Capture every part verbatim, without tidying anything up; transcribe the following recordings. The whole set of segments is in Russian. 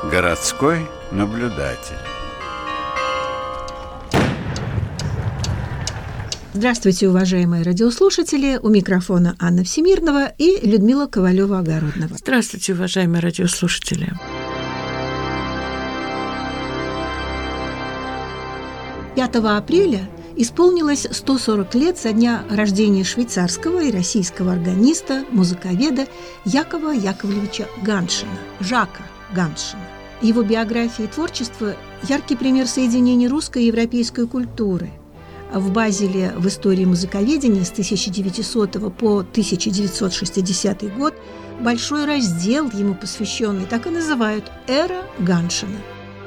Городской наблюдатель. Здравствуйте, уважаемые радиослушатели. У микрофона Анна Всемирнова и Людмила Ковалева-Огородного. Здравствуйте, уважаемые радиослушатели. пятого апреля исполнилось сто сорок лет со дня рождения швейцарского и российского органиста, музыковеда Якова Яковлевича Ганшина, Жака Ганшина. Его биография и творчество – яркий пример соединения русской и европейской культуры. В Базеле в истории музыковедения с тысяча девятисотого по тысяча девятьсот шестидесятый год большой раздел ему посвященный, так и называют «Эра Ганшина».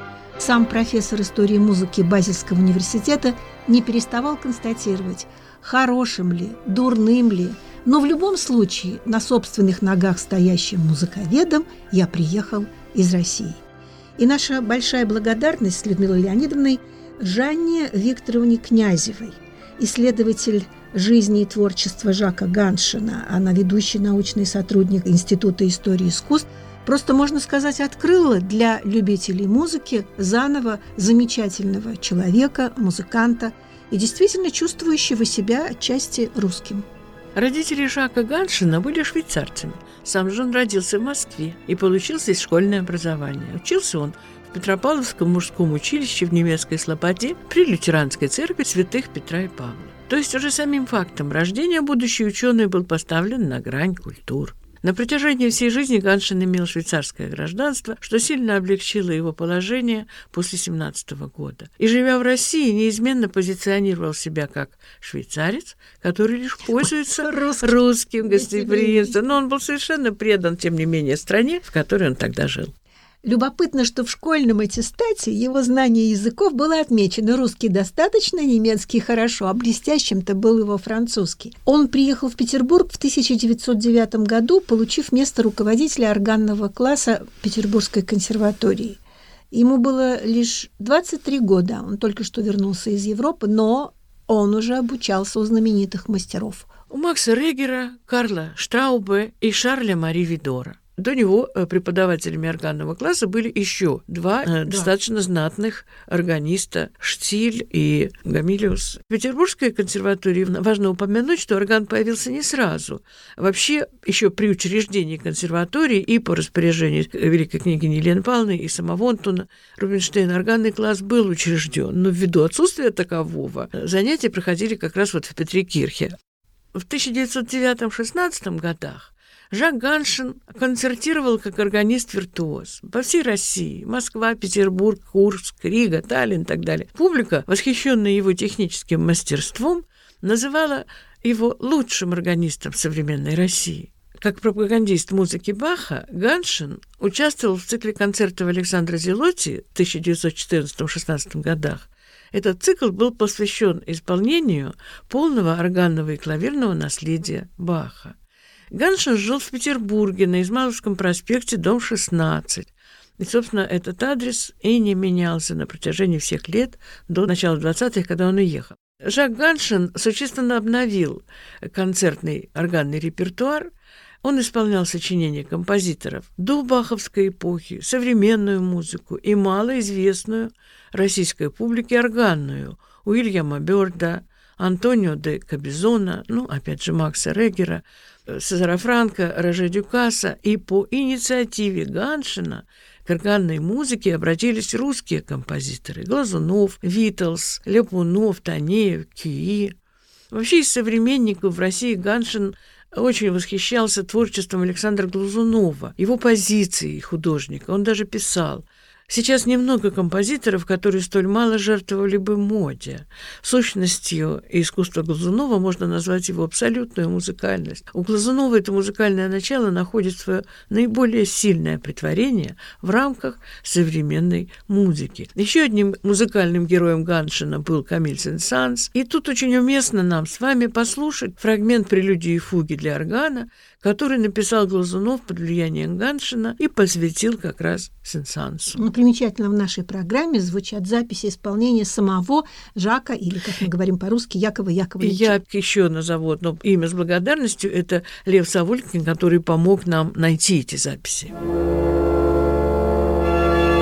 Сам профессор истории музыки Базельского университета не переставал констатировать, хорошим ли, дурным ли, но в любом случае на собственных ногах стоящим музыковедом я приехал из России. И наша большая благодарность с Людмилой Леонидовной Жанне Викторовне Князевой, исследователь жизни и творчества Жака Ганшина, она ведущий научный сотрудник Института истории искусств, просто, можно сказать, открыла для любителей музыки заново замечательного человека, музыканта и действительно чувствующего себя отчасти русским. Родители Жака Ганшина были швейцарцами. Сам же он родился в Москве и получил здесь школьное образование. Учился он в Петропавловском мужском училище в немецкой Слободе при лютеранской церкви святых Петра и Павла. То есть уже самим фактом рождения будущий ученый был поставлен на грань культур. На протяжении всей жизни Ганшин имел швейцарское гражданство, что сильно облегчило его положение после семнадцатого года. И, живя в России, неизменно позиционировал себя как швейцарец, который лишь пользуется русским, русским гостеприимством. Но он был совершенно предан, тем не менее, стране, в которой он тогда жил. Любопытно, что в школьном аттестате его знание языков было отмечено: русский достаточно, немецкий хорошо, а блестящим-то был его французский. Он приехал в Петербург в тысяча девятьсот девятом году, получив место руководителя органного класса Петербургской консерватории. Ему было лишь двадцать три года, он только что вернулся из Европы, но он уже обучался у знаменитых мастеров. У Макса Регера, Карла Штраубе и Шарля Мари Видора. До него преподавателями органного класса были еще два, два достаточно знатных органиста – Штиль и Гамилиус. В Петербургской консерватории важно упомянуть, что орган появился не сразу. Вообще, еще при учреждении консерватории и по распоряжению великой княгини Елены Павловны и самого Антона Рубинштейна органный класс был учрежден, но ввиду отсутствия такового занятия проходили как раз вот в Петрикирхе. В тысяча девятьсот девятом — шестнадцатом годах Жак Ганшин концертировал как органист-виртуоз по всей России. Москва, Петербург, Курск, Рига, Таллин и так далее. Публика, восхищенная его техническим мастерством, называла его лучшим органистом современной России. Как пропагандист музыки Баха, Ганшин участвовал в цикле концертов Александра Зелотти в тысяча девятьсот четырнадцатом — шестнадцатом годах. Этот цикл был посвящен исполнению полного органного и клавирного наследия Баха. Ганшин жил в Петербурге на Измайловском проспекте, дом шестнадцать. И, собственно, этот адрес и не менялся на протяжении всех лет до начала двадцатых, когда он уехал. Жак Ганшин существенно обновил концертный органный репертуар. Он исполнял сочинения композиторов до баховской эпохи, современную музыку и малоизвестную российской публике органную Уильяма Бёрда, Антонио де Кабизона, ну, опять же, Макса Регера, Сезара Франка, Роже Дюкаса. И по инициативе Ганшина к органной музыке обратились русские композиторы: Глазунов, Виттелс, Ляпунов, Танеев, Кюи. Вообще из современников в России Ганшин очень восхищался творчеством Александра Глазунова, его позицией художника. Он даже писал: «Сейчас немного композиторов, которые столь мало жертвовали бы моде. Сущностью искусства Глазунова можно назвать его абсолютную музыкальность. У Глазунова это музыкальное начало находит свое наиболее сильное претворение в рамках современной музыки». Еще одним музыкальным героем Ганшина был Камиль Сен-Санс. И тут очень уместно нам с вами послушать фрагмент прелюдии и фуги для органа, который написал Глазунов под влиянием Ганшина и посвятил как раз Сен-Сансу. Ну, примечательно, в нашей программе звучат записи исполнения самого Жака, или, как мы говорим по-русски, Якова Яковлевича. Я еще назову одно имя с благодарностью. Это Лев Савулькин, который помог нам найти эти записи.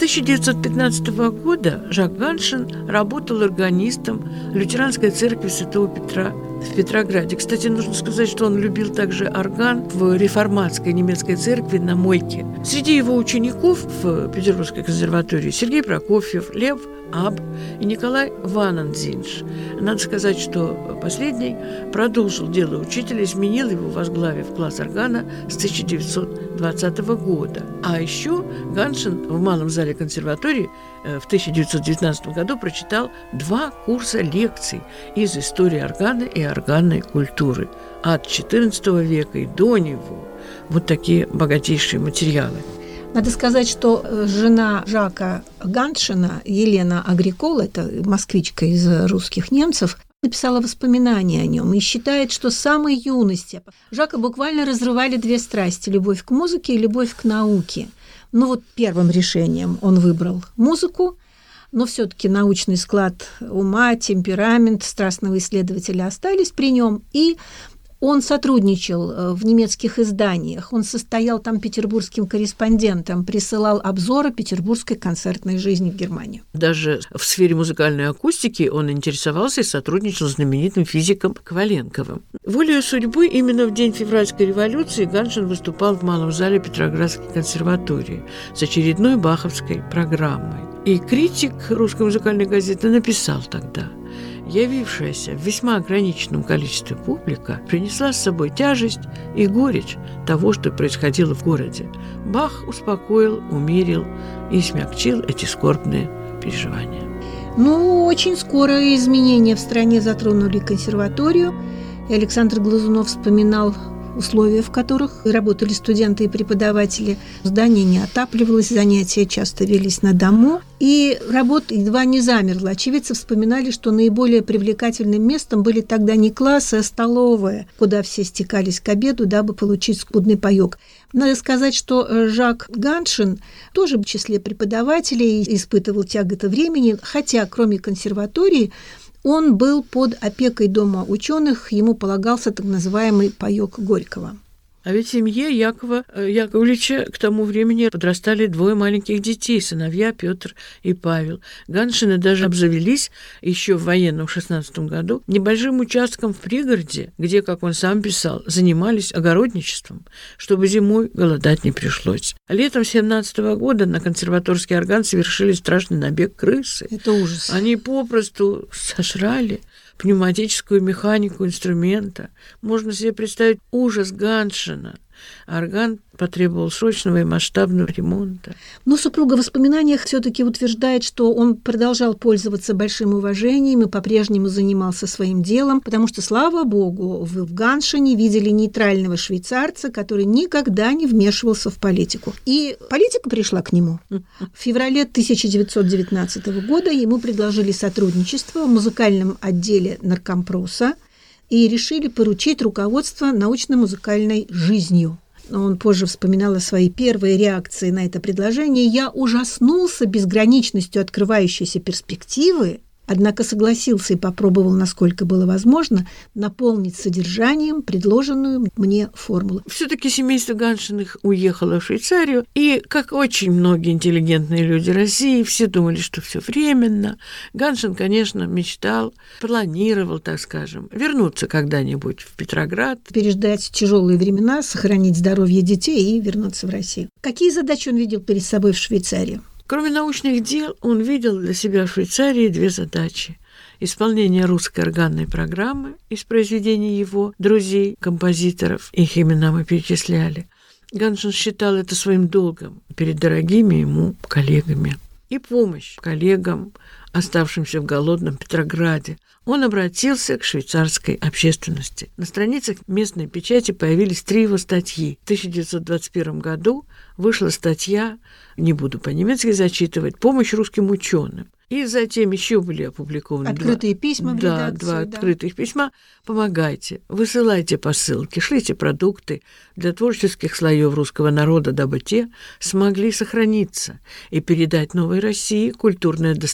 тысяча девятьсот пятнадцатого года Жак Ганшин работал органистом Лютеранской церкви Святого Петра в Петрограде. Кстати, нужно сказать, что он любил также орган в реформатской немецкой церкви на Мойке. Среди его учеников в Петербургской консерватории Сергей Прокофьев, Лев Аб и Николай Ванензинш. Надо сказать, что последний продолжил дело учителя, изменил его, возглавив класс органа с тысяча девятьсот двадцатого года. А еще Ганшин в Малом зале консерватории в тысяча девятьсот девятнадцатом году прочитал два курса лекций из истории органа и органной культуры от четырнадцатого века и до него. Вот такие богатейшие материалы. Надо сказать, что жена Жака Ганшина, Елена Агрикола, это москвичка из русских немцев, написала воспоминания о нем и считает, что с самой юности Жака буквально разрывали две страсти – любовь к музыке и любовь к науке. Ну вот первым решением он выбрал музыку, но все-таки научный склад ума, темперамент страстного исследователя остались при нем, и он сотрудничал в немецких изданиях, он состоял там петербургским корреспондентом, присылал обзоры петербургской концертной жизни в Германию. Даже в сфере музыкальной акустики он интересовался и сотрудничал с знаменитым физиком Коваленковым. Волею судьбы именно в день февральской революции Ганшин выступал в Малом зале Петроградской консерватории с очередной баховской программой. И критик русской музыкальной газеты написал тогда: явившаяся в весьма ограниченном количестве публика принесла с собой тяжесть и горечь того, что происходило в городе. Бах успокоил, умерил и смягчил эти скорбные переживания. Ну, очень скоро изменения в стране затронули консерваторию, и Александр Глазунов вспоминал условия, в которых работали студенты и преподаватели. Здание не отапливалось, занятия часто велись на дому, и работа едва не замерла. Очевидцы вспоминали, что наиболее привлекательным местом были тогда не классы, а столовая, куда все стекались к обеду, дабы получить скудный паёк. Надо сказать, что Жак Ганшин тоже в числе преподавателей испытывал тяготы времени, хотя кроме консерватории он был под опекой Дома ученых, ему полагался так называемый паёк Горького. А ведь в семье Якова Яковлевича к тому времени подрастали двое маленьких детей, сыновья Петр и Павел. Ганшины даже обзавелись еще в военном шестнадцатом году небольшим участком в пригороде, где, как он сам писал, занимались огородничеством, чтобы зимой голодать не пришлось. Летом семнадцатого года на консерваторский орган совершили страшный набег крысы. Это ужас. Они попросту сожрали пневматическую механику инструмента. Можно себе представить ужас Ганшина. Орган потребовал срочного и масштабного ремонта. Но супруга в воспоминаниях все-таки утверждает, что он продолжал пользоваться большим уважением и по-прежнему занимался своим делом, потому что, слава богу, в Ганшине видели нейтрального швейцарца, который никогда не вмешивался в политику. И политика пришла к нему. В феврале тысяча девятьсот девятнадцатого года ему предложили сотрудничество в музыкальном отделе наркомпроса и решили поручить руководство научно-музыкальной жизнью. Он позже вспоминал о своей первой реакции на это предложение. «Я ужаснулся безграничностью открывающейся перспективы, однако согласился и попробовал, насколько было возможно, наполнить содержанием предложенную мне формулу». Все-таки семейство Ганшиных уехало в Швейцарию, и, как очень многие интеллигентные люди России, все думали, что все временно. Ганшин, конечно, мечтал, планировал, так скажем, вернуться когда-нибудь в Петроград. Переждать тяжелые времена, сохранить здоровье детей и вернуться в Россию. Какие задачи он видел перед собой в Швейцарии? Кроме научных дел, он видел для себя в Швейцарии две задачи. Исполнение русской органной программы из произведений его друзей, композиторов, их имена мы перечисляли. Ганшин считал это своим долгом перед дорогими ему коллегами. И помощь коллегам, оставшимся в голодном Петрограде. Он обратился к швейцарской общественности. На страницах местной печати появились три его статьи. В тысяча девятьсот двадцать первом году вышла статья, не буду по-немецки зачитывать, «Помощь русским ученым». И затем еще были опубликованы открытые два, письма в да, редакцию, два да. открытых письма. Помогайте, высылайте посылки, шлите продукты для творческих слоев русского народа, дабы те смогли сохраниться и передать новой России культурное достояние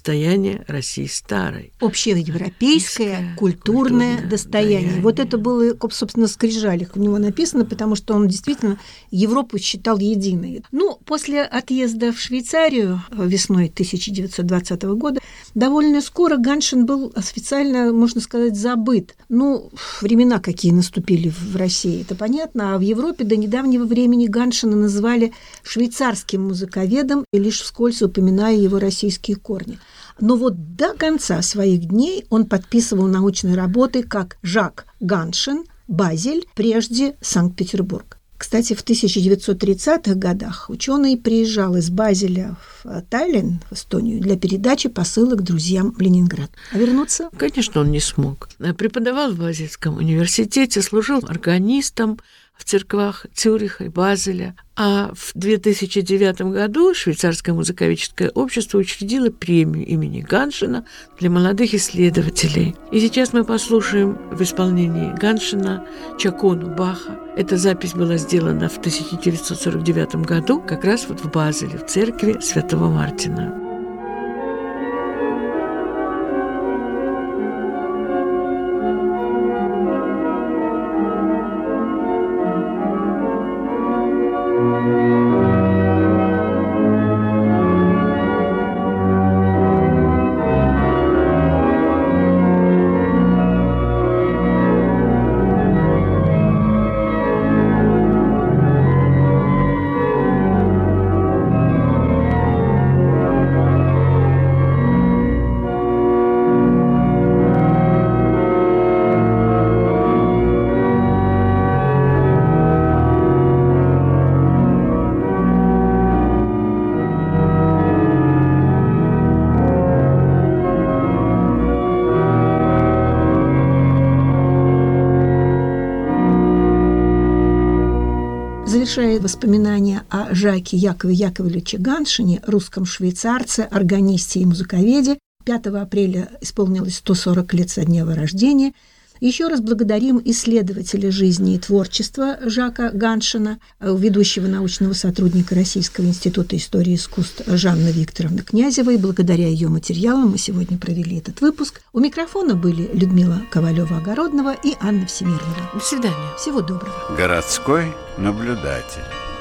населения России старой. Общеевропейское культурное, культурное достояние. достояние. Вот это было, собственно, в скрижалях у него написано, потому что он действительно Европу считал единой. Ну, после отъезда в Швейцарию весной тысяча девятьсот двадцатого года довольно скоро Ганшин был официально, можно сказать, забыт. Ну, времена какие наступили в России, это понятно, а в Европе до недавнего времени Ганшина называли швейцарским музыковедом и лишь вскользь упоминая его российские корни. Но вот до конца своих дней он подписывал научные работы как Жак Ганшин, Базель, прежде Санкт-Петербург. Кстати, в тысяча девятьсот тридцатых годах ученый приезжал из Базеля в Таллин, в Эстонию, для передачи посылок друзьям в Ленинград. А вернуться? Конечно, он не смог. Преподавал в Базельском университете, служил органистом в церквах Цюриха и Базеля. А в две тысячи девятом году Швейцарское музыковедческое общество учредило премию имени Ганшина для молодых исследователей. И сейчас мы послушаем в исполнении Ганшина Чакону Баха. Эта запись была сделана в тысяча девятьсот сорок девятом году как раз вот в Базеле, в церкви Святого Мартина. Завершая воспоминания о Жаке Якове Яковлевиче Ганшине, русском швейцарце, органисте и музыковеде, пятого апреля исполнилось сто сорок лет со дня его рождения. Еще раз благодарим исследователя жизни и творчества Жака Ганшина, ведущего научного сотрудника Российского института истории искусств Жанны Викторовны Князевой. Благодаря ее материалам мы сегодня провели этот выпуск. У микрофона были Людмила Ковалева-Огородного и Анна Всемирова. До свидания. Всего доброго. Городской наблюдатель.